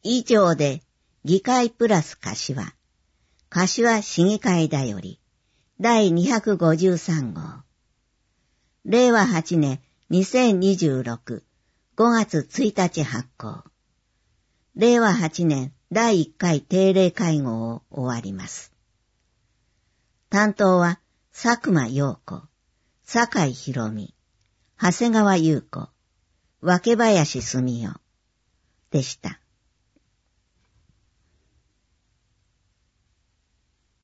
以上で議会プラス柏市議会だより第253号令和8年2026 5月1日発行令和8年第1回定例会合を終わります。担当は佐久間陽子、酒井宏美、長谷川優子、分林澄夫でした。